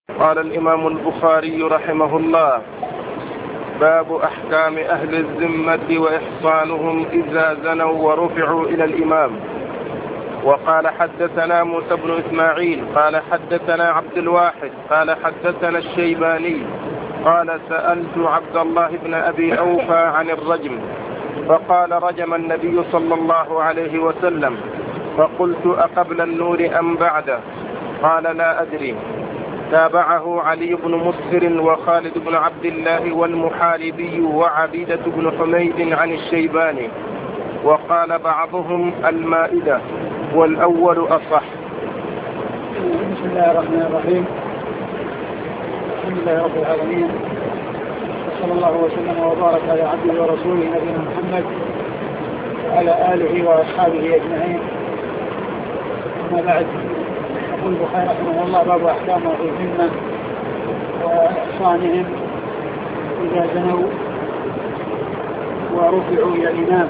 قال الإمام البخاري رحمه الله: باب أحكام أهل الذمة وإحصانهم إذا زنوا ورفعوا إلى الإمام. وقال: حدثنا موسى بن إسماعيل قال حدثنا عبد الواحد قال حدثنا الشيباني قال: سألت عبد الله بن أبي أوفى عن الرجم، فقال: رجم النبي صلى الله عليه وسلم. فقلت: أقبل النور أم بعده؟ قال: لا أدري. تابعه علي بن مسهر وخالد بن عبد الله والمحاربي وعبيدة بن حميد عن الشيباني، وقال بعضهم المائدة، والأول أصح. بسم الله الرحمن الرحيم. الحمد لله رب العالمين، صلى الله وسلم وبارك على عبده ورسوله نبينا محمد وعلى آله وأصحابه أجمعين. أما بعد، يقول البخاري رحمه الله: باب أحكام أهل الذمة وإحصانهم إذا زنوا ورفعوا إلى الإمام.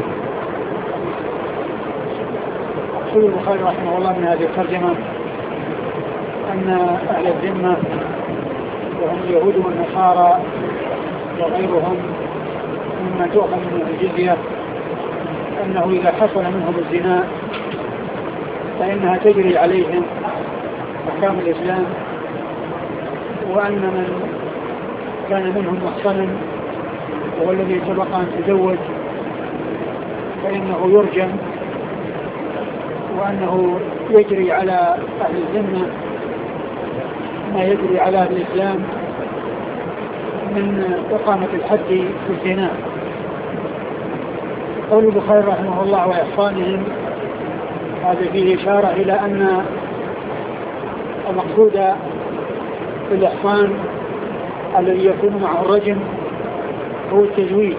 يقول البخاري رحمه الله من هذه الترجمة أن أهل الذمة وهم اليهود والنصارى وغيرهم مما تؤخذ منهم الجزية، أنه إذا حصل منهم الزنا فإنها تجري عليهم أحكام الإسلام، وأن من كان منهم محصنا وهو الذي سبق أن تزوج فإنه يرجم، وأنه يجري على أهل الذمة ما يجري على أهل الإسلام من إقامة الحد في الزنا. قول البخاري رحمه الله: وإحصانهم، هذا فيه إشارة إلى أن المقصود بالإحصان الذي يكون معه الرجم هو التزويج.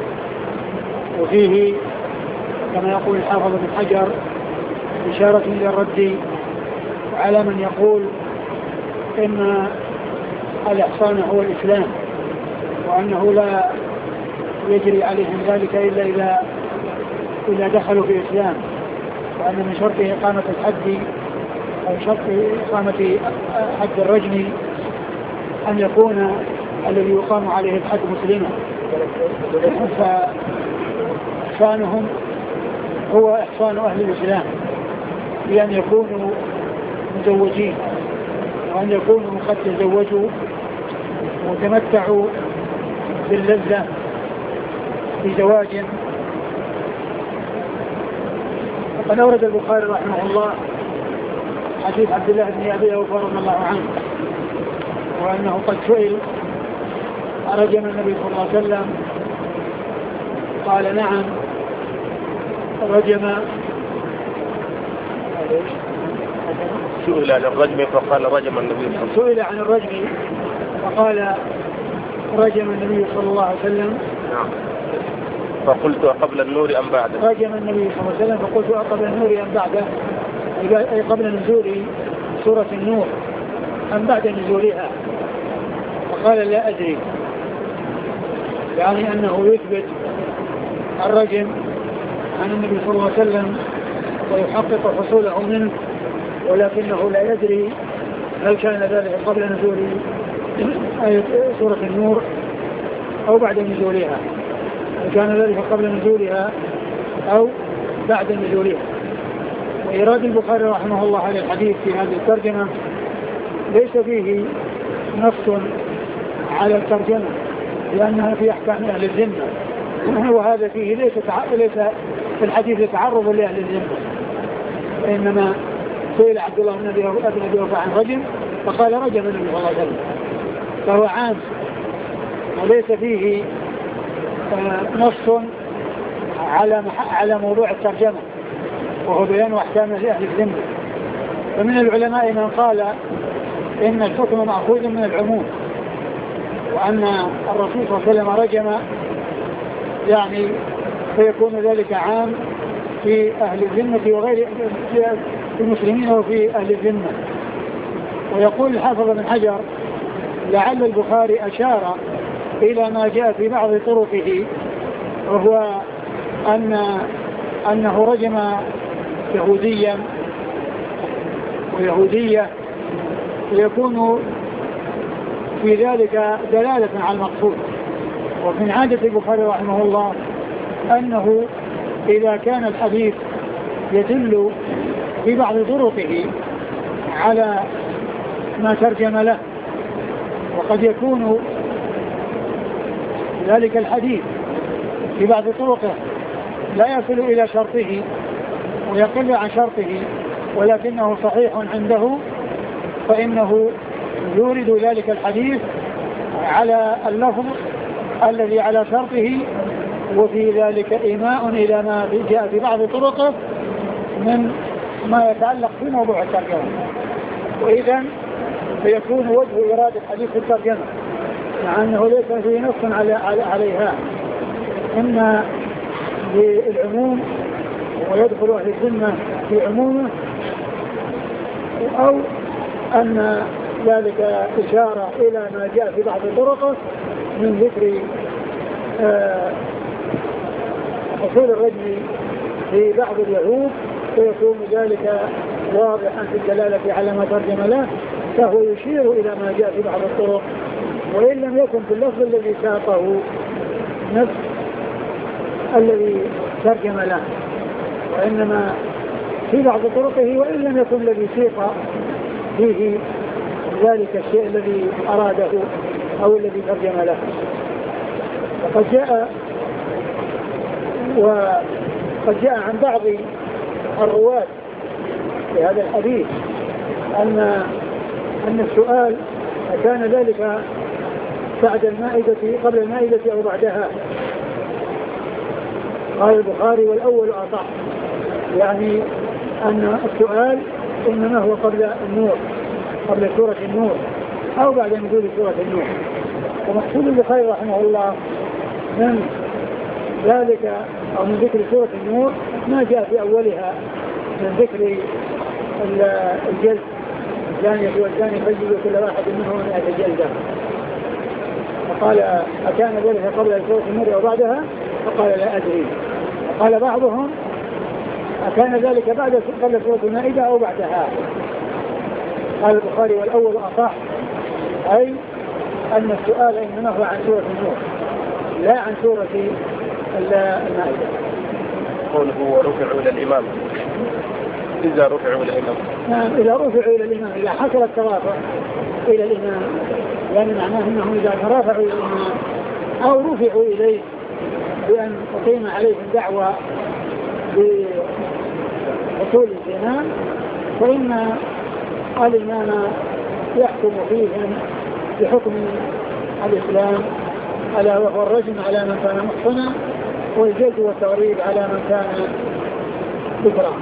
وفيه كما يقول الحافظ بن حجر إشارة إلى الرد على من يقول إن الإحصان هو الإسلام، وأنه لا يجري عليهم ذلك إلا إذا دخلوا في الإسلام، وأن من شرط إقامة الحد أو شرط إقامة حد الرجم أن يكون الذي يقام عليه الحد مسلما. فإحصانهم هو إحصان أهل الإسلام بأن يكونوا مزوجين، وأن يكونوا قد تزوجوا وتمتعوا باللذة بزواج. وقد أورد البخاري رحمه الله حديث عبد الله بن أبي أوفى رضي الله عنه، وأنه قد سئل: أرجم النبي صلى الله عليه وسلم؟ قال: نعم رجم. سئل عن الرجم فقال: رجم النبي صلى الله عليه وسلم. سئل عن الرجم فقال: رجم النبي صلى الله عليه وسلم. نعم. فقلت: قبل النور أم بعده؟ رجم النبي صلى الله عليه وسلم، فقلت: قبل النور أم بعده؟ أي قبل نزول سورة النور أم بعد نزولها؟ فقال: لا أدري، يعني أنه يثبت الرجم عن النبي صلى الله عليه وسلم ويحقق حصوله منه، ولكنه لا يدري هل كان ذلك قبل نزول آية سورة النور أو بعد نزولها، هل كان ذلك قبل نزولها أو بعد نزولها. وإيراد البخاري رحمه الله على الحديث في هذه الترجمة ليس فيه نص على الترجمة، لأنها في أحكام أهل الذمة، وهذا فيه ليس في الحديث تعرض لأهل الذمة، إنما سئل عبد الله بن أبي أوفى عن رجم فقال: رجم النبي صلى الله عليه وسلم، فهو عام وليس فيه نص على موضوع الترجمة، وهو بيان أحكام أهل الذمة. فمن العلماء من قال إن الحكم مأخوذ من العموم، وأن الرسول صلى الله عليه وسلم رجم يعني فيكون ذلك عام في أهل الذمة وغير في المسلمين وفي أهل الذمة. ويقول الحافظ بن حجر: لعل البخاري أشار إلى ما جاء في بعض طرقه، وهو أنه رجم يهوديا ويهودية، ويكون في ذلك دلالة على المقصود. ومن عادة البخاري رحمه الله أنه إذا كان الحديث يدل في بعض طرقه على ما ترجم له، وقد يكون ذلك الحديث في بعض طرقه لا يصل إلى شرطه ويقل عن شرطه ولكنه صحيح عنده، فإنه يورد ذلك الحديث على اللفظ الذي على شرطه، وفي ذلك إيماء إلى ما جاء في بعض طرقه من ما يتعلق في موضوع الترجمة. وإذن فيكون وجه إرادة الحديث في الترجمة مع أنه ليس فيه نص عليها، إما للعموم ويدخل أهل الذمة في عمومه، أو أن ذلك إشارة إلى ما جاء في بعض طرقه من ذكر حصول الرجل في بعض اليهود، فيكون ذلك واضحا في الدلالة على ما ترجم له، فهو يشير إلى ما جاء في بعض الطرق، وإن لم يكن في اللفظ الذي ساقه نفس الذي ترجم له، وإنما في بعض طرقه وإن لم يكن الذي سيق فيه ذلك الشيء الذي أراده أو الذي ترجم له. وقد جاء عن بعض الرواة في هذا الحديث أن السؤال كان ذلك بعد المائدة قبل المائدة أو بعدها. قال البخاري والأول أصح، يعني أن السؤال إنما هو قبل النور، قبل سورة النور أو بعد نزول سورة النور. ومقصود البخاري رحمه الله من ذلك أو من ذكر سورة النور ما جاء في أولها من ذكر الجلد، الزانية والزاني فجلدوا كل واحد منهم 100 جلدة. فقال أكان ذلك قبل سورة النور أو بعدها؟ فقال لا أدري. وقال بعضهم أكان ذلك قبل سورة المائدة أو بعدها؟ قال البخاري والأول أصح، أي أن السؤال إنما هو عن سورة النور لا عن سورة المائدة. قوله ورفعوا إلى الإمام، إذا رفعوا إلى الإمام، نعم إذا رفعوا إلى الإمام، إذا حصل الترافع إلى الإمام، يعني معناه أنهم إذا ترافعوا إلى الإمام أو رفعوا إليه بأن أقيم عليهم دعوة بحصول الزنا، فإن الإمام يحكم فيهم بحكم الإسلام، ألا وهو الرجم على من كان محصنا والجلد والتغريب على من كان بكرا.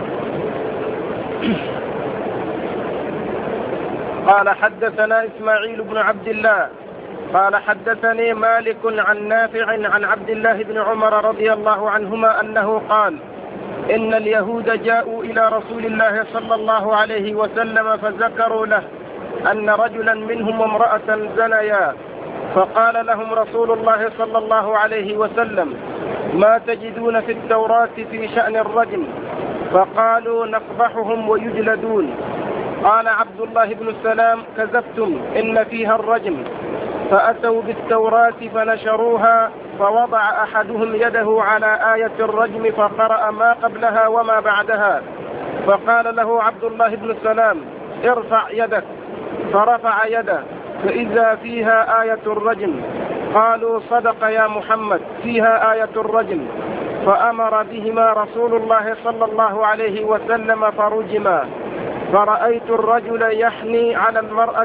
قال حدثنا إسماعيل بن عبد الله قال حدثني مالك عن نافع عن عبد الله بن عمر رضي الله عنهما أنه قال إن اليهود جاءوا إلى رسول الله صلى الله عليه وسلم فذكروا له أن رجلا منهم وامرأة زنيا، فقال لهم رسول الله صلى الله عليه وسلم ما تجدون في التوراة في شأن الرجم؟ فقالوا نقبحهم ويجلدون. قال عبد الله بن السلام كذبتم إن فيها الرجم. فأتوا بالتوراة فنشروها، فوضع أحدهم يده على آية الرجم فقرأ ما قبلها وما بعدها، فقال له عبد الله بن السلام ارفع يدك، فرفع يده فإذا فيها آية الرجم. قالوا صدق يا محمد فيها آية الرجم. فأمر بهما رسول الله صلى الله عليه وسلم فرجما. فرأيت الرجل يحني على المرأة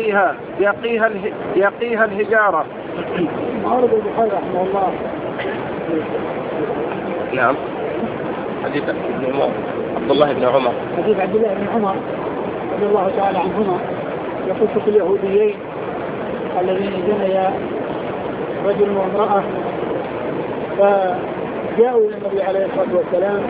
يقيها الهجارة. معارض البخاري رحمه الله. نعم. حديث عبد الله بن عمر. حديث عبد الله بن عمر رضي الله تعالى عنهما يقص اليهوديين الذين زنيا رجل وامرأة، فجاءوا إلى النبي عليه الصلاة والسلام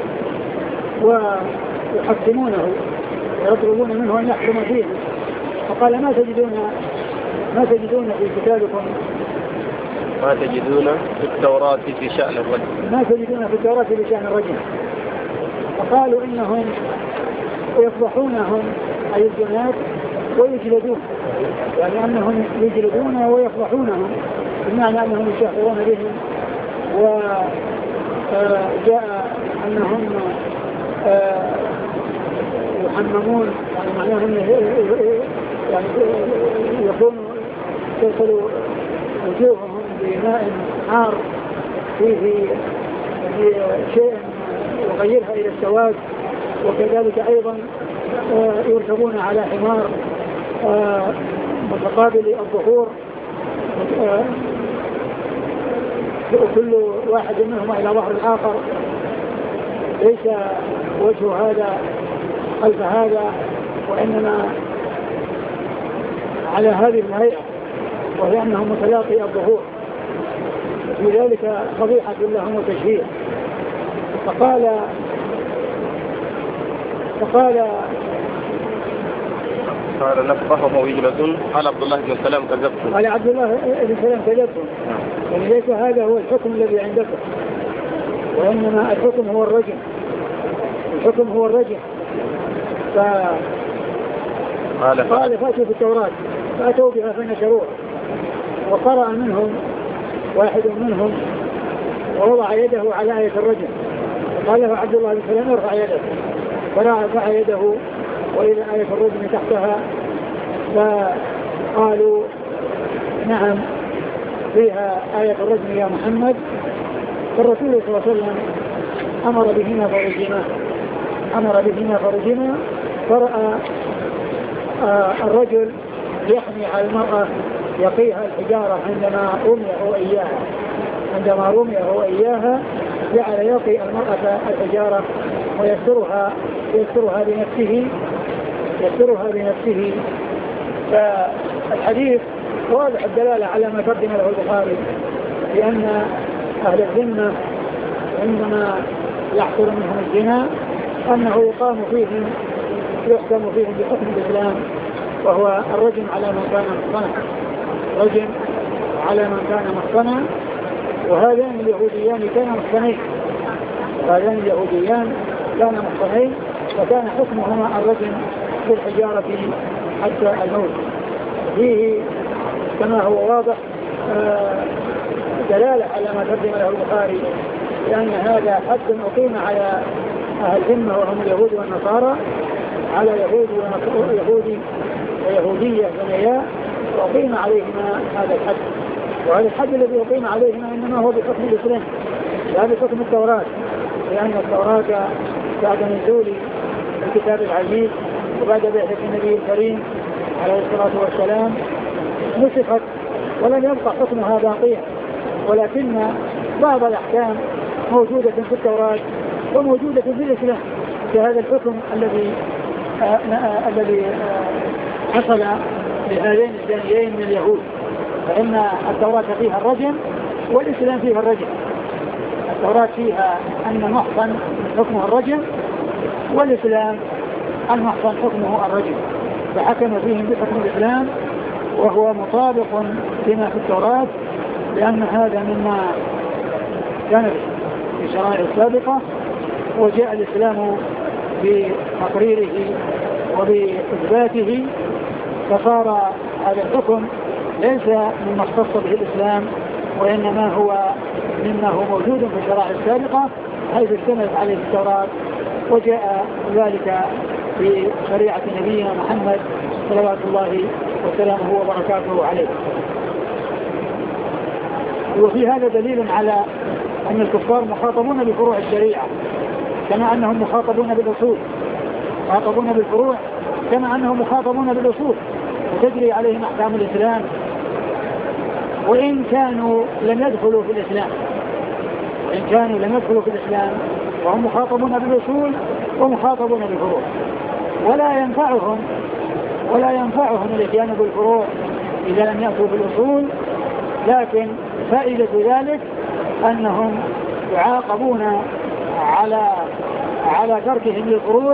ويحكمونه ويطلبون منه أن يحكم فيه. فقال ما تجدون في كتابكم، ما تجدون في التوراة في شأن الرجل، ما تجدون في التوراة في شأن الرجل. فقالوا إنهم يفضحونهم أي الزنات ويجلدون، يعني أنهم يجلدون ويفضحونهم بمعنى أنهم يشهرون بهم. وجاء أنهم يحممون، يعني معناه يعني يكون تغسل وجوههم بماء حار فيه شيء يغيرها إلى السواد. وكذلك أيضا يركبون على حمار متقابل الظهور، كل واحد منهما إلى ظهر الآخر، ليس وجه هذا خلف هذا، وإنما على هذه الهيئة، وهي أنهم متلاقي الظهور، في ذلك فضيحة لهم وتشهير. قال نفضحهم ويجلدون. قال عبد الله بن سلام كذبتم. قال عبد الله بن سلام كذبتم، يعني ليس هذا هو الحكم الذي عندكم، وإنما الحكم هو الرجم. الحكم هو الرجم. قال فاتوا بالتوراة فأتوا بها فنشروها، وقرأ منهم واحد منهم ووضع يده على آية الرجم، قال له عبد الله بن سلام ارفع يده، فرفع يده وإلى آية الرجم تحتها، فقالوا نعم فيها آية الرجم يا محمد. فالرسول صلى الله عليه وسلم أمر بهما فرجما. فرأى الرجل يحمي على المرأة يقيها الحجارة عندما رميه إياها جعل يقي المرأة الحجارة ويسترها بنفسه. فالحديث واضح الدلالة على ما ترجم له البخاري، لأن أهل الذمة عندما يحصل منهم الزنا أنه يحكم فيهم بحكم الإسلام، وهو الرجم على من كان محصنا. وهذان اليهوديان كانا محصنين، وكان حكمهما الرجم بالحجارة حتى الموت. فيه كما هو واضح دلالة على ما ترجم له البخاري، لأن هذا حد أقيم على أهل الذمة وهم اليهود والنصارى، على يهودي ويهودية ثنياء، وأقيم عليهما هذا الحد. وهذا الحد الذي أقيم عليهما إنما هو بحكم الإسلام لا بحكم التوراة، لأن التوراة بعد نزول الكتاب العزيز وبعد بعثة النبي الكريم عليه الصلاة والسلام نسخت ولم يبقى حكمها باقيا، ولكن بعض الأحكام موجودة في التوراة وموجودة في الإسلام، كهذا الحكم الذي حصل لهذين الزانيين من اليهود، فإن التوراة فيها الرجم والإسلام فيها الرجم. التوراة فيها أن المحصن حكمه الرجم، والإسلام المحصن حكمه الرجم، فحكم فيهم بحكم الإسلام وهو مطابق لما في التوراة، لأن هذا مما كان في الشرائع السابقة، وجاء الإسلام بتقريره وبإثباته، فصار هذا الحكم ليس مما اختص به الإسلام، وإنما هو مما هو موجود في الشرائع السابقة حيث اشتملت عليه التوراة، وجاء ذلك في شريعة نبينا محمد صلوات الله وسلامه وبركاته عليه. وفي هذا دليل على أن الكفار مخاطبون بفروع الشريعة كما أنهم مخاطبون بالأصول، مخاطبون بالفروع كما أنهم مخاطبون بالأصول، وتجري عليهم أحكام الإسلام وإن كانوا لم يدخلوا في الإسلام، وهم مخاطبون بالأصول ومخاطبون بالفروع، ولا ينفعهم الاتيان بالفروع إذا لم يأتوا بالأصول، لكن فائدة ذلك أنهم يعاقبون على تركهم للفروع،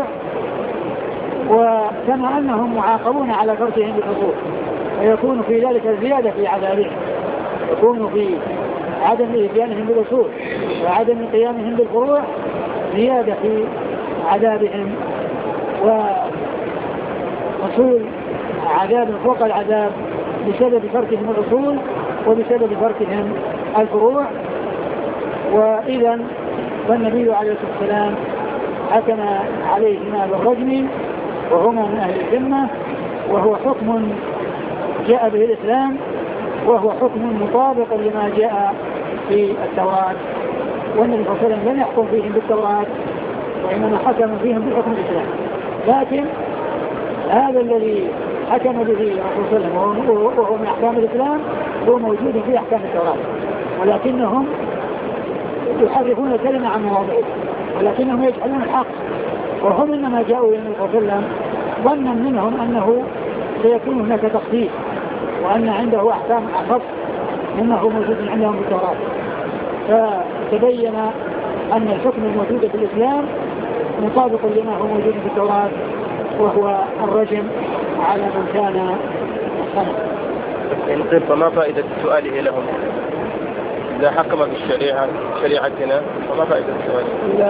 وكما أنهم معاقبون على تركهم للأصول، ويكون في ذلك زيادة في عذابهم، يكون في عدم إتيانهم بالأصول وعدم قيامهم بالفروع زيادة في عذابهم وحصول عذاب فوق العذاب بسبب تركهم الأصول وبسبب تركهم الفروع. وإذا فالنبي عليه الصلاة والسلام حكم عليهما بالرجم وهما من أهل الذمة، وهو حكم جاء به الإسلام، وهو حكم مطابق لما جاء في التوراة، والنبي صلى الله عليه وسلم لم يحكم فيهم بالتوراة وإنما حكم فيهم بحكم الإسلام. لكن هذا الذي حكم به الرسول صلى الله عليه وسلم وهو من أحكام الإسلام هو موجود في أحكام التوراة، ولكنهم يحرفون الكلمة عن مواضعه، ولكنهم يجعلون الحق، وهم إنما جاءوا إلى النبي صلى الله عليه وسلم ظنا منهم أنه سيكون هناك تخفيف وأن عنده أحكام أخف مما هو موجود عندهم في التوراة. فتبين أن الحكم الموجود في الإسلام مطابق لما هو موجود في التوراة، وهو الرجم على من كان محصنا. إن فما فائدة سؤاله لهم إذا حكم بالشريعة شريعتنا؟ فما فائدة السؤال؟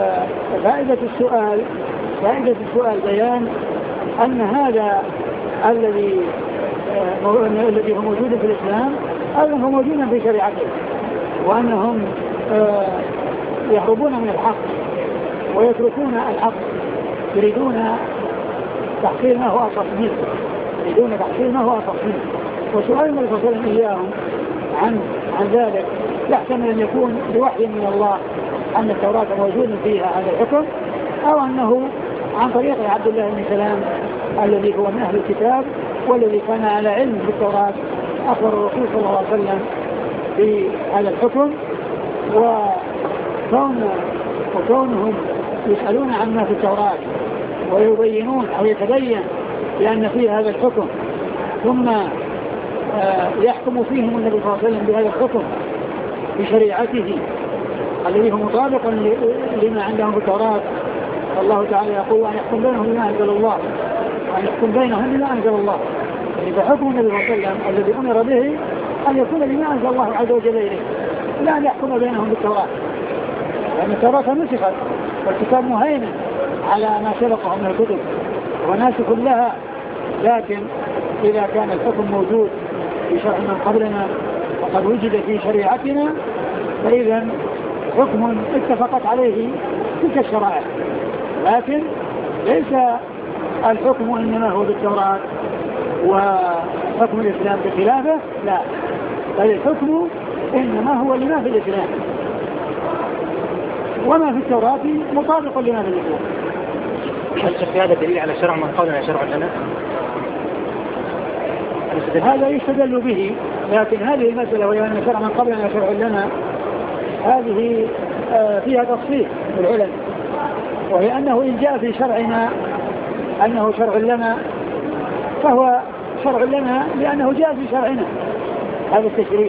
فائدة السؤال بيان أن هذا الذي هو موجود في الإسلام هذا هو موجود في شريعته، وأنهم يهربون من الحق ويتركون الحق، يريدون تحصيل ما هو أصف منه، وسؤال النبي صلى الله عليه وسلم إياهم عن ذلك يحتمل أن يكون بوحي من الله أن التوراة موجود فيها هذا الحكم، أو أنه عن طريق عبد الله بن سلام الذي هو من أهل الكتاب والذي كان على علم بالتوراة أخبر الرسول صلى الله عليه وسلم بهذا الحكم. وكونهم يسألون عما في التوراة ويبينون أو يتبين بأن فيه هذا الحكم ثم يحكم فيهم النبي صلى الله عليه وسلم بهذا الحكم بشريعته الذي هو مطابق لما عندهم في التوراة. الله تعالى يقول وأن يحكم بينهم بما أنزل الله، وأن يحكم بينهم بما أنزل الله، يعني فحكم النبي صلى الله عليه وسلم الذي أمر به أن يكون بما أنزل الله عز وجل إليه، لا أن يحكم بينهم بالتوراة، لأن التوراة نسخت والكتاب مهيمن على ما سبقه من الكتب وناسخ لها. لكن إذا كان الحكم موجود في شرع من قبلنا وقد وجد في شريعتنا فإذا حكم اتفقت عليه تلك الشرائع، لكن ليس الحكم إنما هو بالتوراة وحكم الإسلام بخلافه، لا، بل الحكم إنما هو لما في الإسلام، وما في التوراة مطابق لما في الإسلام. هل هذا دليل على شرع من قبلنا شرع لنا؟ هذا يستدل به، لكن هذه المسألة وهي أن شرع من قبلنا شرع لنا هذه فيها تفصيل بالعلم، وهي أنه إن جاء في شرعنا أنه شرع لنا فهو شرع لنا لأنه جاء في شرعنا، هذا التشريع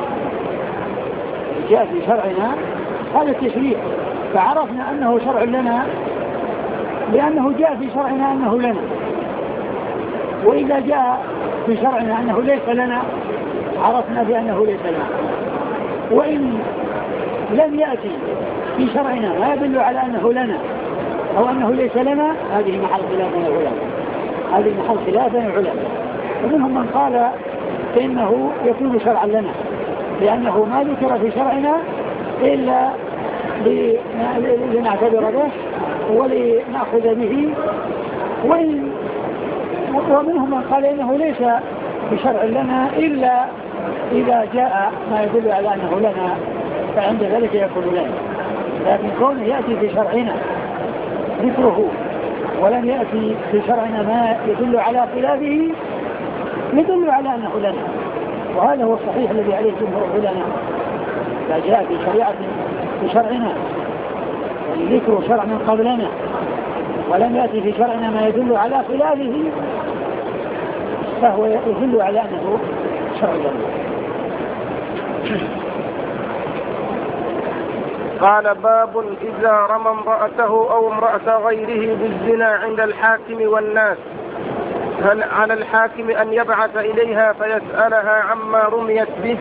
جاء في شرعنا هذا التشريع، فعرفنا أنه شرع لنا لأنه جاء في شرعنا أنه لنا. وإذا جاء في شرعنا أنه ليس لنا عرفنا بأنه ليس لنا. وإن لم يأتي في شرعنا ما يدل على أنه لنا أو أنه ليس لنا هذه محل خلاف من العلماء، ومنهم من قال إنه يكون شرعا لنا لأنه ما ذكر في شرعنا إلا لنعتبر به ولنأخذ به. ومنهم من قال إنه ليس بشرع لنا إلا إذا جاء ما يدل على أنه لنا فعند ذلك يكون لنا. لكن كونه يأتي في شرعنا ذكره ولم يأتي في شرعنا ما يدل على خلافه يدل على أنه لنا، وهذا هو الصحيح الذي عليه جمهور العلماء. إذا جاء في شريعة في شرعنا ذكر شرع من قبلنا ولم يأتي في شرعنا ما يدل على خلافه فهو يدل على أنه شرع لنا. قال باب إذا رمى امرأته أو امرأة غيره بالزنا عند الحاكم والناس هل على الحاكم أن يبعث إليها فيسألها عما رميت به؟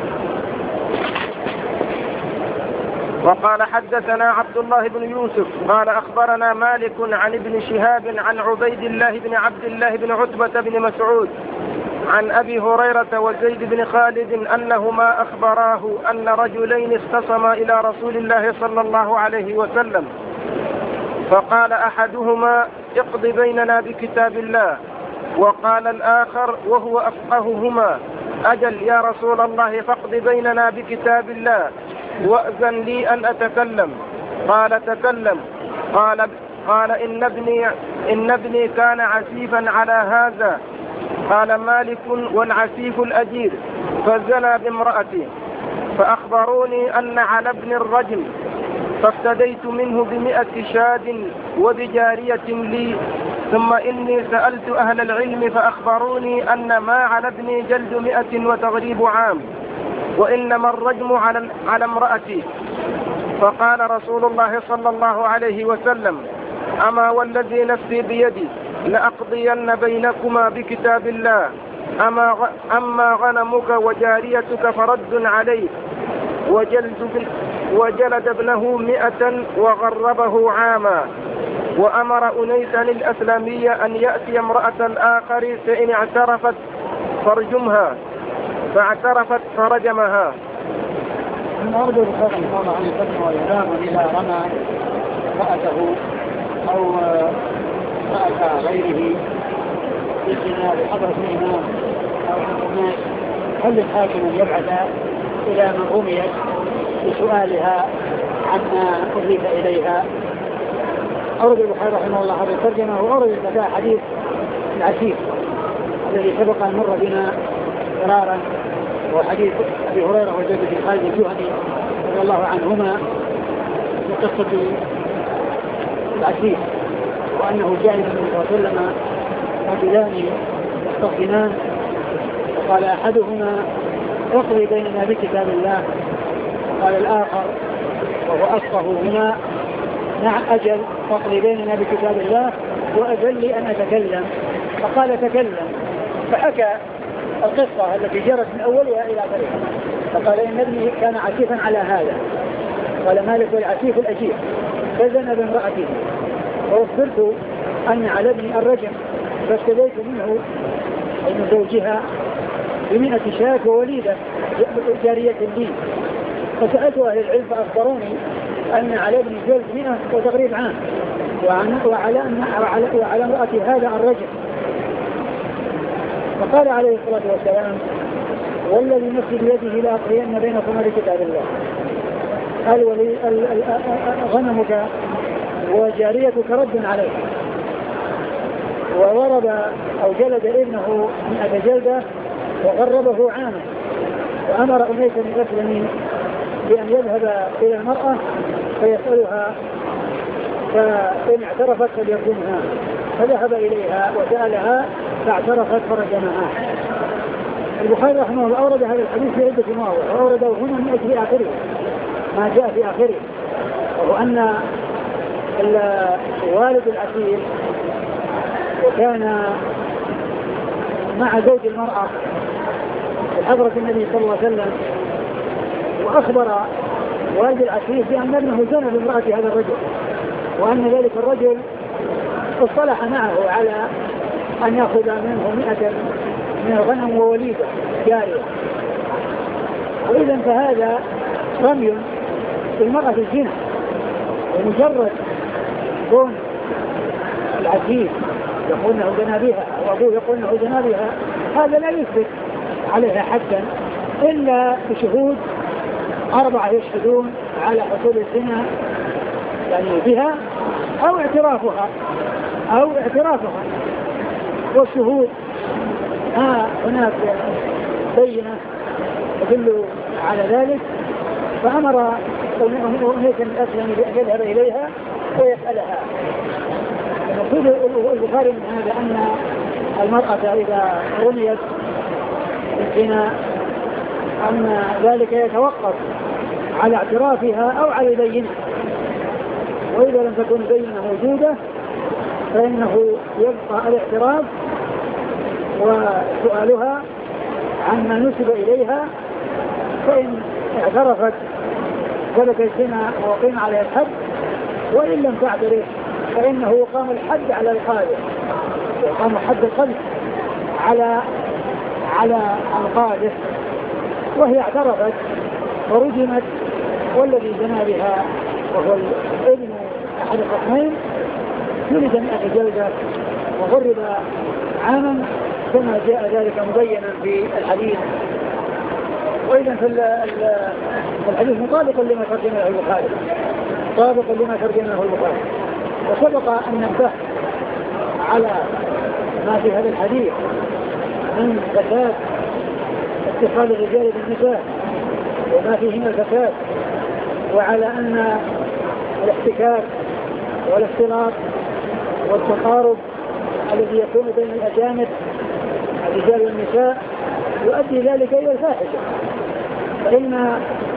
وقال حدثنا عبد الله بن يوسف قال أخبرنا مالك عن ابن شهاب عن عبيد الله بن عبد الله بن عتبة بن مسعود عن أبي هريرة وزيد بن خالد أنهما أخبراه أن رجلين اختصما إلى رسول الله صلى الله عليه وسلم، فقال أحدهما: اقض بيننا بكتاب الله، وقال الآخر وهو أفقههما: أجل يا رسول الله، فاقض بيننا بكتاب الله وأذن لي أن أتكلم. قال: تكلم. قال إن ابني كان عسيفا على هذا. قال مالك: والعسيف الأجير، فزنى بامرأته، فأخبروني أن على ابن الرجم، فافتديت منه ب100 شاد وبجارية لي، ثم إني سألت أهل العلم فأخبروني أن ما على ابني جلد 100 وتغريب عام، وإنما الرجم على امرأتي. فقال رسول الله صلى الله عليه وسلم: أما والذي نفسي بيدي لأقضين بينكما بكتاب الله، أما غنمك وجاريتك فرد عليك، وجلد ابنه 100 وغربه عاما. وأمر أنيسا الأسلامية أن يأتي امرأة الآخر، فإن اعترفت فارجمها، فاعترفت فرجمها. من أرجو الخير إن شاء الله عن الفتن والإعلام إذا رمى امرأته أو امرأة غيره بالزنا بحضرة الإمام أو الناس، هل الحاكم أن يبعث إلى من رميت بسؤالها عما أضيف إليها؟ أورد البخاري رحمه الله هذه الترجمة، وأورد لدى حديث العسيف الذي سبق أن مر بنا قرارا، وحديث أبي هريرة وزيد بن خالد الجهني رضي الله عنهما في قصة العسيف، وأنه جاء النبي صلى الله عليه وسلم رجلان يختصمان، وقال أحدهما: اقضي بيننا بكتاب الله، وقال الآخر وهو أفقه هنا: نعم أجل، اقضي بيننا بكتاب الله وأذن لي أن أتكلم. فقال: تكلم. فحكى القصة التي جرت من أولها إلى آخرها، فقال: إن ابني كان عسيفا على هذا. قال مالك: والعسيف الأجير، فزن بامرأته، وأخبرت أن على ابني الرجم، فافتديت منه أي من زوجها ب100 شاة ووليدة جارية لي، فسألت أهل العلم فأخبروني أن على ابني جلد 100 وتغريب عام، وعلى امرأة هذا الرجم. فقال عليه الصلاة والسلام: والذي نفسي بيده لأقضين بينكما بكتاب الله. قال: غنمك وجاريتك رد عليك. وضرب أو جلد ابنه 100 جلدة وغربه عاما. وأمر أنيسا الأسلمي بأن يذهب إلى المرأة فيسألها، فإن اعترفت فليرجمها. فذهب إليها وسألها فاعترفت فرجمها. البخاري رحمه الله أورد هذا الحديث في عدة مواضع، وأورده هنا من أجل آخره، ما جاء في آخره، وهو أن والد العسير وكان مع زوج المرأة في حضرة النبي صلى الله عليه وسلم، وأخبر والد العسير بأن ابنه زنى بامرأة هذا الرجل، وأن ذلك الرجل اصطلح معه على أن يأخذ منه 100 من الغنم ووليدة جارية. وإذا فهذا رمي بالمرأة الزنا، ومجرد كون العسير يقول انه زنا بها وابوه يقول انه زنا بها، هذا لا يثبت عليها حدا الا بشهود 4 يشهدون على حصول الزنا يعني بها او اعترافها والشهود هناك بينة تدل على ذلك. فأمر أنيسا الأسلمي بأن يذهب إليها ويسألها. المقصود البخاري من هذا أن المرأة إذا رميت بالزنا أن ذلك يتوقف على اعترافها أو على البينة، وإذا لم تكن البينة موجودة فإنه يبقى الاعتراف وسؤالها عما نسب إليها، فإن اعترفت ثبت الزنا وقيم عليها الحد، وإن لم تعترف فإنه يقام الحد على القاذف، يقام حد القذف على على أنقاذه وهي اعترفت ورجمت، والذي زنى بها وهو ابن أحد الخصمين جلد 100 جلدة وغرب عاما كما جاء ذلك مبينا في الحديث. وإذا الحديث مطابق لما ترجمه البخاري، طابق لما ترجمه البخاري. وسبق أن نبه على ما في هذا الحديث من فساد اتصال الرجال بالنساء وما فيه من الفساد، وعلى أن الاحتكاك والاختلاط والتقارب الذي يكون بين الأجانب الرجال والنساء يؤدي ذلك إلى الفاحشة. فإن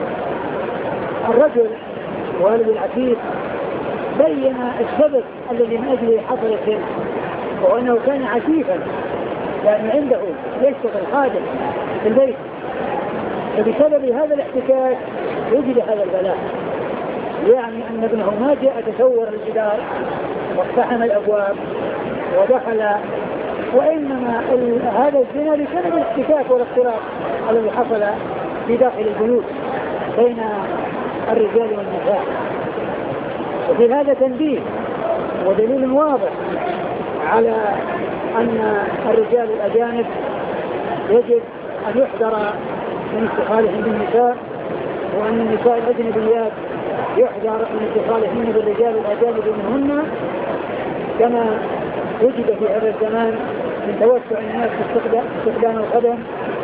الرجل والد العفيف بين السبب الذي من أجله حصل الزنا، وأنه كان عفيفا لأن عنده يشتغل خادم في البيت، فبسبب هذا الاحتكاك وجد هذا البلاء. يعني أن ابنه ما جاء تسور الجدار واقتحم الأبواب ودخل، وإنما هذا الزنا بسبب الاحتكاك والاختلاط الذي حصل في داخل البيوت بين الرجال والنساء. وفي هذا تنبيه ودليل واضح على أن الرجال الأجانب يجب أن يحذر من اتصالهم بالنساء، وأن النساء الأجنبيات يحذر من اتصالهن بالرجال الأجانب منهن، كما وجد في هذا الزمان من توسع الناس في استخدام الخدم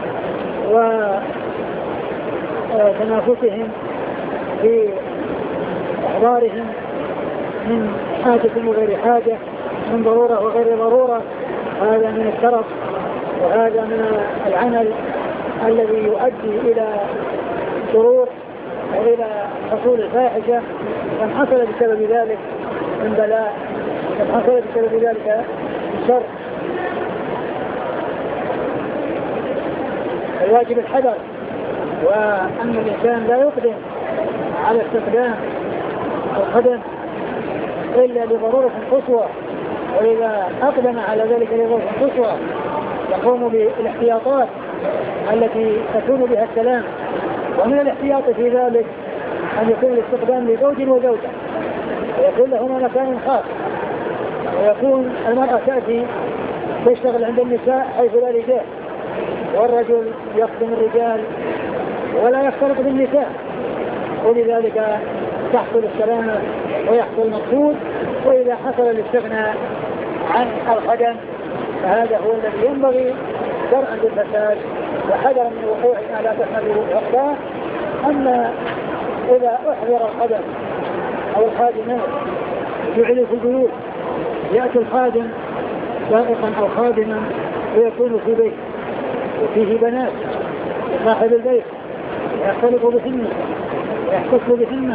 وتنافسهم في إحضارهم من حاجة وغير حاجة، من ضرورة وغير ضرورة. هذا من الترف وهذا من العمل الذي يؤدي إلى شرور وإلى حصول الفاحشة. كم حصل بسبب ذلك من بلاء، كم حصل بسبب ذلك من شر. الواجب الحذر، وأن الإنسان لا يقدم على استخدام الخدم إلا لضرورة قصوى، وإذا أقدم على ذلك لضرورة قصوى يقوم بالاحتياطات التي تكون بها السلام. ومن الاحتياط في ذلك أن يكون الاستخدام لزوج وزوجة، ويكون لهما مكان خاص، ويكون المرأة تأتي تشتغل عند النساء حيث لا رجال، والرجل يخدم الرجال ولا يختلط بالنساء، ولذلك تحصل السلامة ويحصل المقصود. وإذا حصل الاستغناء عن الخدم فهذا هو الذي ينبغي درءا للفساد وحذرا من وقوع ما لا تحمل عقباه. أما إذا أحضر الخدم أو الخادمات جعلوا في البيوت، يأتي الخادم سائقا أو خادما ويكون في بيت وفيه بنات صاحب البيت يختلط بهن ويحتفل بهن،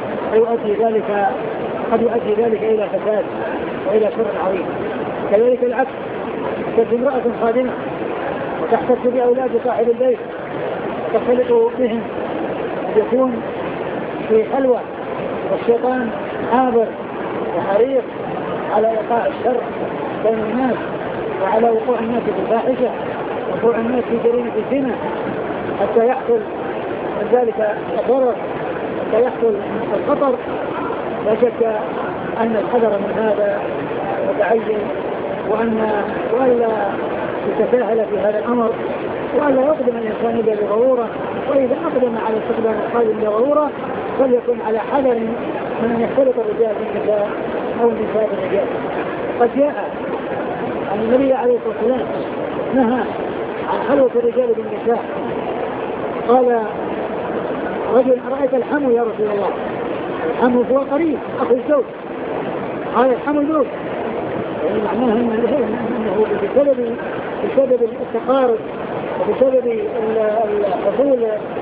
قد يؤدي ذلك إلى فساد وإلى شر عظيم. كذلك العكس، تأتي امرأة خادمة وتحتفل بأولاد صاحب البيت وتختلط بهم، يكون في خلوة والشيطان عابر وحريص على إيقاع الشر بين الناس وعلى وقوع الناس في الفاحشة، وقوع الناس في جريمة الزنا، حتى يحصل من ذلك الضرر، حتى يحصل الخطر. لا شك أن الحذر من هذا متعين، وألا يتساهل في هذا الأمر، وألا يقدم الإنسان إلا بضرورة، وإذا أقدم على استخدام الخادم بضرورة فليكن على حذر من أن يختلط الرجال بالنساء أو النساء بالرجال. قد جاء عن النبي عليه الصلاة والسلام نهى عن خلوة الرجال بالنساء. قال رجل: أرأيت الحمو يا رسول الله؟ الحمو هو قريب أخو الزوج. قال: الحمو زوج، يعني معناه أنه بسبب التقارب وبسبب حصول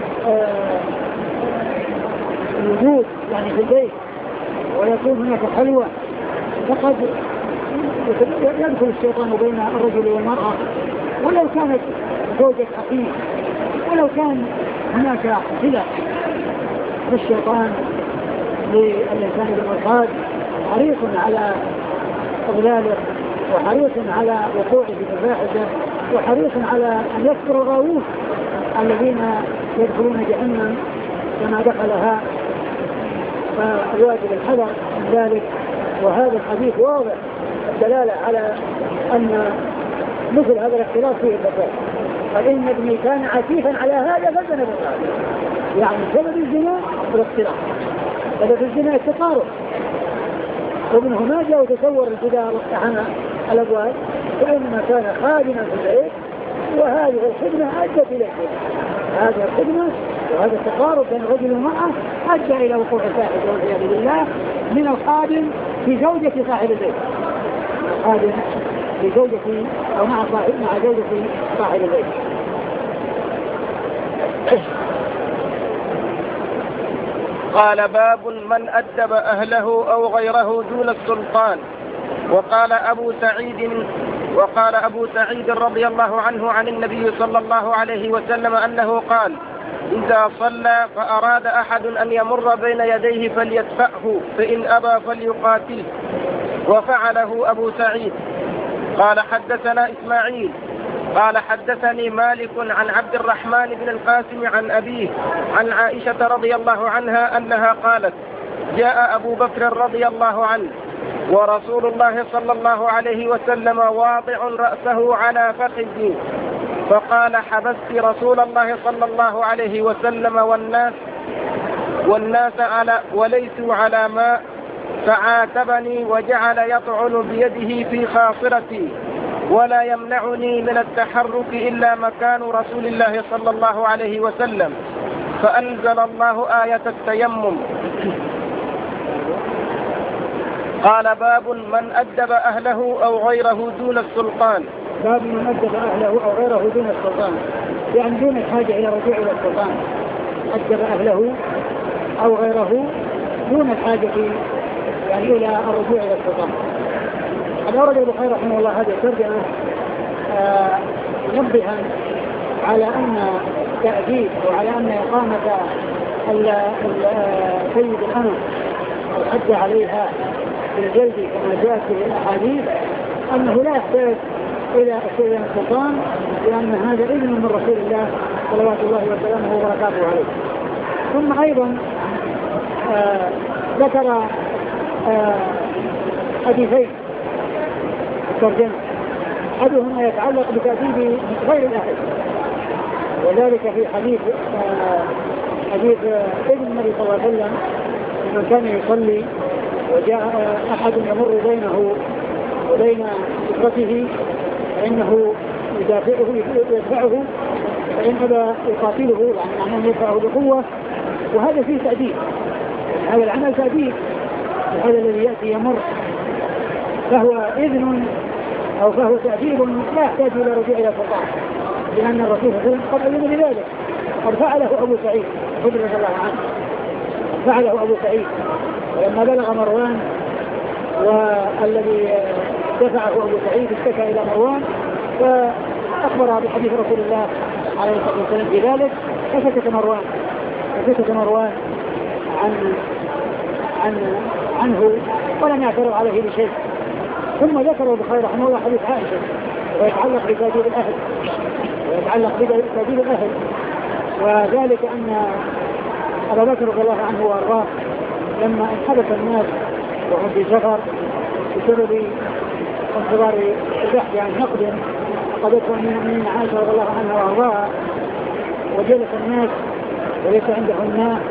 الوجود يعني في البيت ويكون هناك خلوة، فقد يدخل الشيطان بين الرجل والمرأة، ولو كانت زوجة أخيه، ولو كان هناك صلة. الشيطان للإنسان بالمرصاد حريص على إضلاله وحريص على وقوعه في الفاحشة وحريص على أن يكفر الغاوون الذين يدخلون جهنم كما دخلها، فالواجب الحذر من ذلك. وهذا الحديث واضح الدلالة على أن مثل هذا الاختلاف فيه الفساد. فإن ابني كان عفيفا على هذا فزن بالغالب، يعني سبب الزنا والاختلاف، سبب الزنا التقارب، وابنه ما جاء وتصور الجدار واقتحم الأبواب، وإنما كان خادما في البيت، وهذه الخدمة أدت إلى هذه الخدمة وهذا التقارب بين الرجل والمرأة أدى إلى وقوع الفاحشة والعياذ بالله من الخادم في زوجة صاحب البيت، الخادم في زوجة أو مع زوجة صاحب البيت. قال باب من أدب أهله أو غيره دون السلطان. وقال أبو سعيد رضي الله عنه عن النبي صلى الله عليه وسلم أنه قال: إذا صلى فأراد أحد أن يمر بين يديه فليدفعه، فإن أبى فليقاتله. وفعله أبو سعيد. قال حدثنا إسماعيل قال حدثني مالك عن عبد الرحمن بن القاسم عن أبيه عن عائشة رضي الله عنها أنها قالت: جاء أبو بكر رضي الله عنه ورسول الله صلى الله عليه وسلم واضع رأسه على فخذه، فقال: حبست رسول الله صلى الله عليه وسلم والناس وليسوا على ماء، فعاتبني وجعل يطعن بيده في خاصرتي، ولا يمنعني من التحرك إلا مكان رسول الله صلى الله عليه وسلم، فأنزل الله آية التيمم. قال باب من أدب أهله أو غيره دون السلطان. باب من أدب أهله أو غيره دون السلطان، يعني دون الحاجة إلى الرجوع إلى السلطان، أدب أهله أو غيره دون الحاجة يعني إلى الرجوع إلى السلطان. قد أورد البخاري رحمه الله هذه الترجمة منبها على أن تأديب وعلى أن إقامة سيد الأمر الحد عليها بالجلد كما جاءت في الأحاديث أنه لا يحتاج إلى استئذان السلطان، لأن هذا إذن من رسول الله صلوات الله وسلامه وبركاته عليه. ثم أيضا ذكر حديثين الترجمة، أحدهما يتعلق بتأديب غير الأهل، وذلك في حديث ابن النبي صلى الله عليه وسلم من كان يصلي وجاء أحد يمر بينه وبين أسرته فإنه يدفعه، فإن أبى يقاتله يعني أنه يدفعه بقوة، وهذا فيه تأديب، هذا العمل تأديب، وهذا الذي يأتي يمر فهو إذن أو فهو تأديب لا يحتاج إلى رجوع إلى سلطان، لأن الرسول صلى الله عليه وسلم قد أذن بذلك، قد فعله أبو سعيد رضي الله عنه، فعله أبو سعيد ولما بلغ مروان والذي دفعه أبو سعيد اشتكى إلى مروان فأخبر بحديث رسول الله عليه الصلاة والسلام في ذلك، فسكت مروان عنه ولم يعترض عليه بشيء. ثم ذكر البخاري رحمه الله حديث عائشة ويتعلق بتأديب الأهل، وذلك أن أبا بكر رضي الله عنه وأرضاه لما انحبس الناس وهم في سفر بسبب انتظار البحث عن نقد قضته من عائشة رضي الله عنها وأرضاها، وجلس الناس وليس عندهم ماء،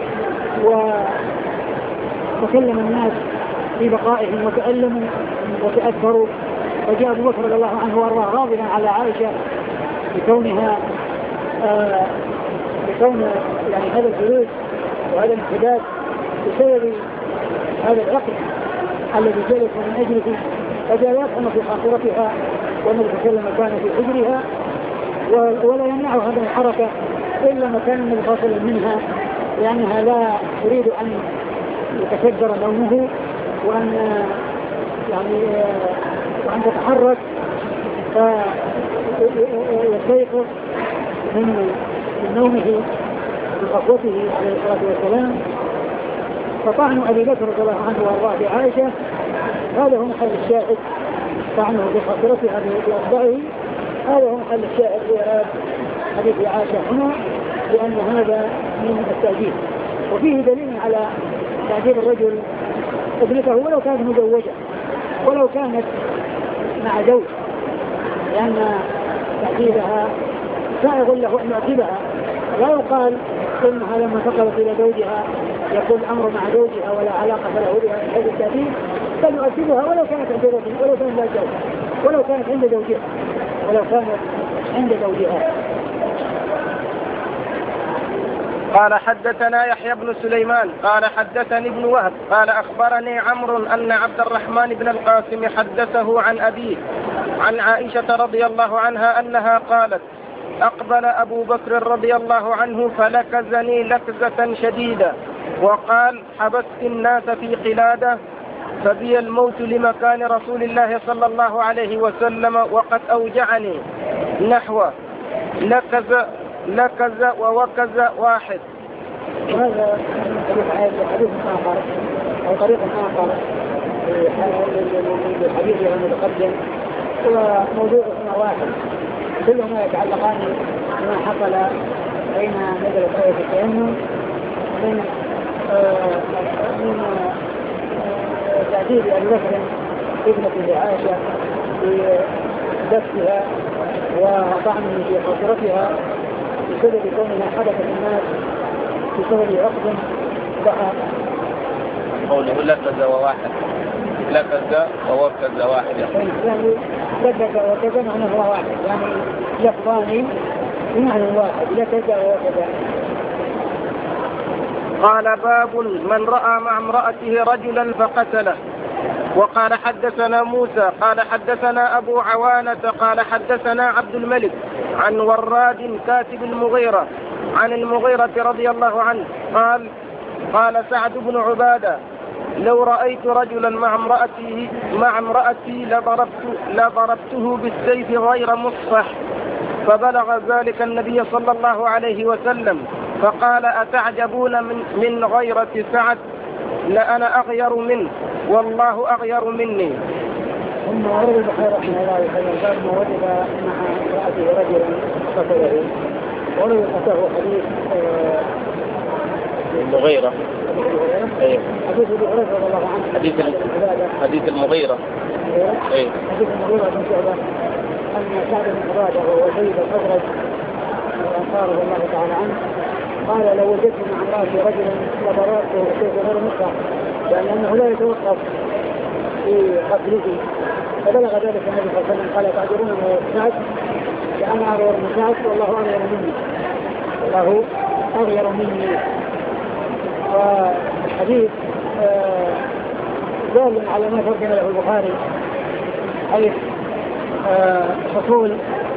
وتكلم الناس في بقائهم وتألموا وتأثروا، فجاء أبو بكر رضي الله عنه وأرضاه غاضبا على عائشة بكون يعني هذا الجلوس وهذا الانحداث بسبب هذا العقل الذي جلس من أجله، فجاء يطعن في خاصرتها والنبي صلى الله عليه وسلم كان في حجرها ولا يمنعها من الحركة إلا مكان النبي صلى الله عليه وسلم منها، لأنها لا تريد أن يتكدر نومه وأن تتحرك فيستيقظ من نومه من غفوته عليه الصلاة والسلام. فطعن أبي بكر رضي الله عنه وأرضاه بعائشة هذا هو محل الشاهد، طعنه بخاطرتها بأصبعه هذا هو محل الشاهد في إيراد حديث عائشة هنا، لأن هذا من التأديب، وفيه دليل على تأديب الرجل ابنته ولو كانت مزوجة ولو كانت مع زوج، لأن تأديبها سائغ له أن يؤدبها. لا يقال إنها لما فقدت إلى زوجها يكون الأمر مع زوجها ولا علاقة له بها من حيث التأديب، بل يؤدبها ولو كانت عند زوجها ولو كانت لا زوج ولو كانت عند زوجها ولو كانت عند زوجها. قال حدثنا يحيى بن سليمان قال حدثني ابن وهب قال أخبرني عمرو أن عبد الرحمن بن القاسم حدثه عن أبيه عن عائشة رضي الله عنها أنها قالت: أقبل أبو بكر رضي الله عنه فلكزني لكزة شديدة وقال: حبست الناس في قلادة فبي الموت لمكان رسول الله صلى الله عليه وسلم وقد أوجعني نحو لكز ووكز واحد. هذا حديث آخر أو طريق آخر للحديث المتقدم، وموضوع واحد كلهما يتعلقان بما حصل بين نزلت آية التيمم من تأديب أبي بكر ابنة عائشة بدفها وطعنه في خاطرتها بسبب كونها حدثت الناس بسبب عقد ضحى. قوله لكز وواحد، لكز ووكز واحد، يعني لكز وكز معناه واحد، يعني لفظان بمعنى واحد، لكز ووكز. قال: باب من رأى مع امرأته رجلا فقتله. وقال حدثنا موسى قال حدثنا أبو عوانة قال حدثنا عبد الملك عن وراد كاتب المغيرة عن المغيرة رضي الله عنه قال سعد بن عبادة: لو رأيت رجلا مع امرأتي لضربته بالسيف غير مصفح. فبلغ ذلك النبي صلى الله عليه وسلم فقال: أتعجبون من غيرة سعد؟ لأنا أغير منه والله أغير مني. ثم ورد البخاري رحمه الله تعالى ما وجد مع امرأته رجلا قتله، ورد قتله حديث المغيرة، حديث المغيرة رضي الله عنه، حديث المغيرة، حديث المغيرة بن شعبة أن سعد بن عبادة وهو سيد الخزرج والأنصار رضي الله تعالى عنه قال: لو وجدت مع امرأتي رجلا لضربته بالسيف غير مصفح، لأنه لا يتوقف في قتله. فبلغ ذلك النبي صلى الله عليه وسلم قال: تعجبون من سعد؟ لأنا أغير من سعد والله أغير مني، والله أغير مني. والحديث دال على ما ترجم له البخاري حيث حصول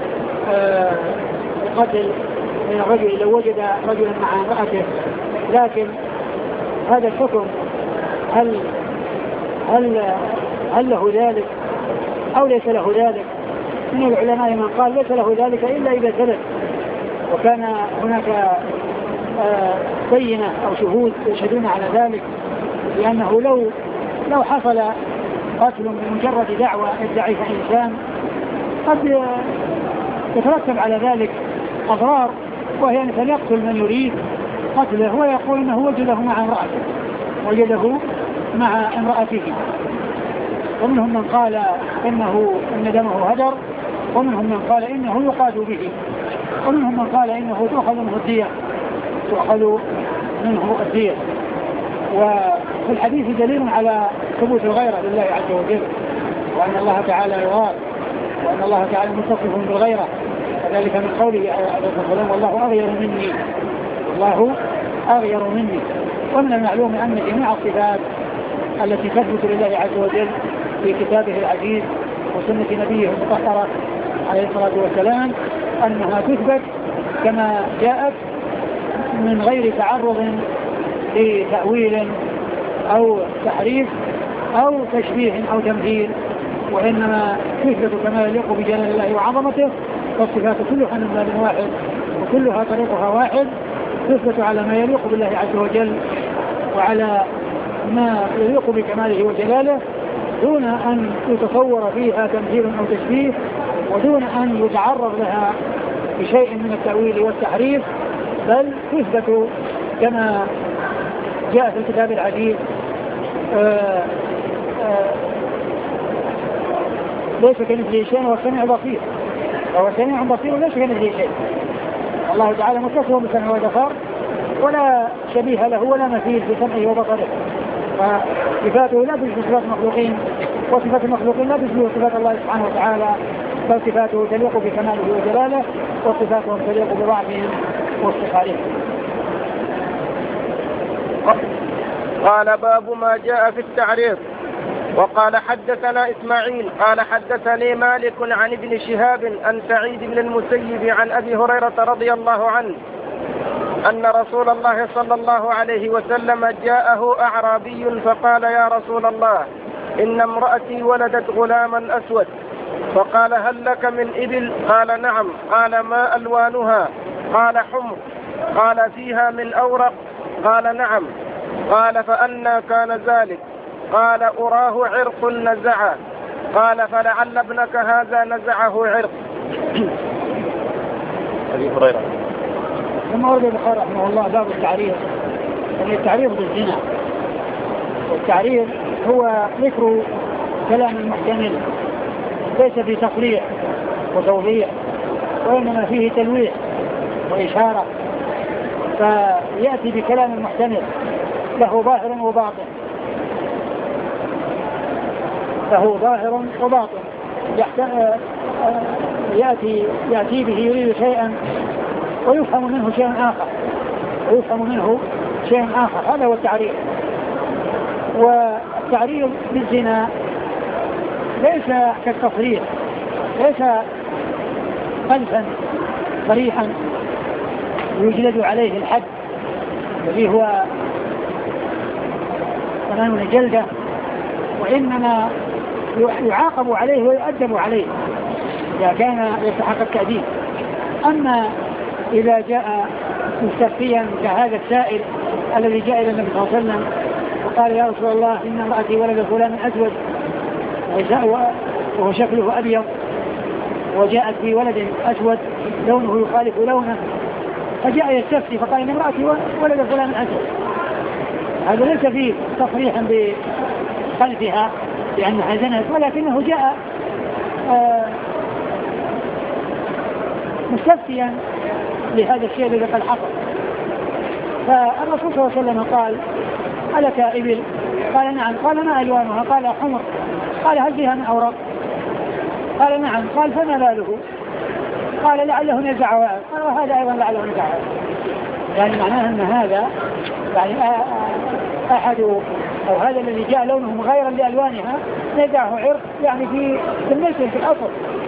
القتل من الرجل لو وجد رجلا مع امرأته. لكن هذا الحكم هل له ذلك أو ليس له ذلك؟ من العلماء من قال ليس له ذلك إلا إذا ثبت وكان هناك بينة أو شهود يشهدون على ذلك، لأنه لو حصل قتل من مجرد دعوة يدعي إنسان قد يترتب على ذلك أضرار، وهي أن يقتل من يريد قتله ويقول أنه وجده مع امرأته. ومنهم من قال إن دمه هدر، ومنهم من قال إنه يقاد به، ومنهم من قال إنه تؤخذ منه الدية. وفي الحديث دليل على ثبوت الغيرة لله عز وجل، وأن الله تعالى يغار، وأن الله تعالى متصف بالغيرة، وذلك من قوله عليه الصلاة والسلام: والله أغير مني. ومن المعلوم أن جميع الصفات التي تثبت لله عز وجل في كتابه العزيز وسنة نبيه المطهرة عليه الصلاة والسلام أنها تثبت كما جاءت من غير تعرض لتأويل أو تحريف أو تشبيه أو تمثيل، وإنما تثبت كما يليق بجلال الله وعظمته. فالصفات كلها من باب واحد وكلها طريقها واحد، تثبت على ما يليق بالله عز وجل وعلى ما يليق بكماله وجلاله، دون أن يتصور فيها تمثيل أو تشبيه ودون أن يتعرض لها بشيء من التأويل والتحريف، بل تثبت كما جاء في الكتاب العزيز ليس كمثله شيء وهو السميع البصير، وهو سميع بصير ليس كمثله شيء. الله تعالى متصف بسمعه وبصره ولا شبيه له ولا مثيل في سمعه وبصره، فصفاته لا تشبه صفات المخلوقين، وصفات المخلوقين لا تشبه صفات الله سبحانه وتعالى، بل صفاته تليق بكماله وجلاله، وصفاتهم تليق بضعفهم واستقالهم. قال باب ما جاء في التعريض. وقال حدثنا إسماعيل قال حدثني مالك عن ابن شهاب عن سعيد بن المسيب عن أبي هريرة رضي الله عنه أن رسول الله صلى الله عليه وسلم جاءه أعرابي فقال يا رسول الله إن امرأتي ولدت غلاما أسود، فقال هل لك من إبل؟ قال نعم. قال ما ألوانها؟ قال حمر. قال فيها من أورق؟ قال نعم. قال فأنى كان ذلك؟ قال أراه عرق نزعه. قال فلعل ابنك هذا نزعه عرق. أبي هريرة. ثم ورد البخاري رحمه الله باب التعريض، يعني التعريض بالزنا. والتعريض هو ذكر كلام محتمل ليس في تصريح وتوضيح، وإنما فيه تلويح وإشارة، فيأتي بكلام محتمل له ظاهر وباطن، له ظاهر وباطن، يأتي به يريد شيئا ويفهم منه شيء آخر، هذا هو التعريض. والتعريض بالزنا ليس كالتصريح، ليس قذفا صريحا يجلد عليه الحد الذي هو 80 جلدة، وإنما يعاقب عليه ويؤدب عليه إذا كان يستحق التأديب. أما إذا جاء مستفيا كهذا السائل الذي جاء إلى النبي صلى الله عليه وسلم وقال يا رسول الله إن امرأتي ولد فلان أسود وهو شكله أبيض، وجاءت في ولد أسود لونه يخالف لونه، فجاء يستفتي فقال إن امرأتي ولد فلان أسود، هذا ليس فيه تصريحا بخلفها لأنها زنت، ولكنه جاء مستفتيا لهذا الشيء الذي قد حصل. فالرسول صلى الله عليه وسلم قال ألك إبل؟ قال نعم. قال ما ألوانها؟ قال حمر. قال هل فيها من أورق؟ قال نعم. قال فما باله؟ قال لعله نزعها. قال وهذا أيضا لعله نزعها، يعني معناه أن هذا يعني أحد أو هذا الذي جاء لونه مغايرا لألوانها نزعه عرق، يعني في النسل في الأصل.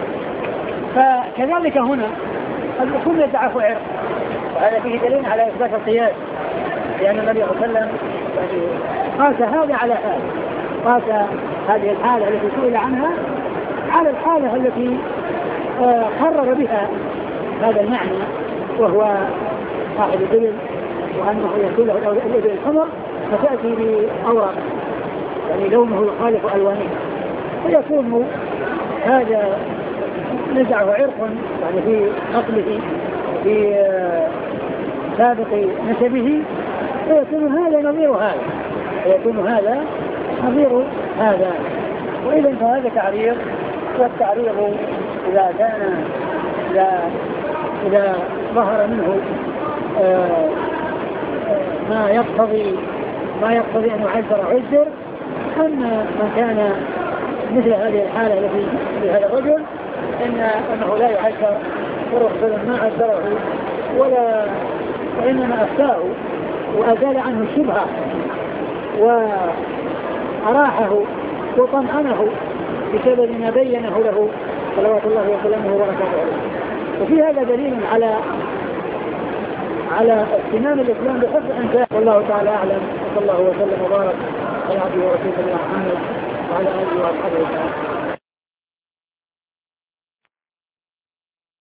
فكذلك هنا كل نزعه عرق، وهذا فيه دليل على إثبات القياس، لأن النبي صلى الله عليه وسلم قاس هذا على هذا، قاس هذه الحالة التي سئل عنها على الحالة التي قرر بها هذا المعنى، وهو صاحب الإبل، وأنه يكون له الإبل الحمر فتأتي بأوراق يعني لونه يخالف ألوانه، فيكون هذا نزعه عرق يعني في نقله في سابق نسبه، فيكون هذا نظير هذا، وإذا فهذا تعريض. والتعريض إذا ظهر منه ما يقتضي أن يعذر. أما من كان مثل هذه الحالة التي في هذا الرجل أنه لا يعذر، ورسول ما عذره وإنما أفتاه وأزال عنه الشبهة وأراحه وطمأنه بسبب ما بينه له صلوات الله وسلامه وبركاته عليه. وفي هذا دليل على اهتمام الإسلام بحفظ أنفاسه. والله تعالى أعلم، صلى الله وسلم وبارك على عبده ورسوله محمد وعلى آله وأصحابه وسلم.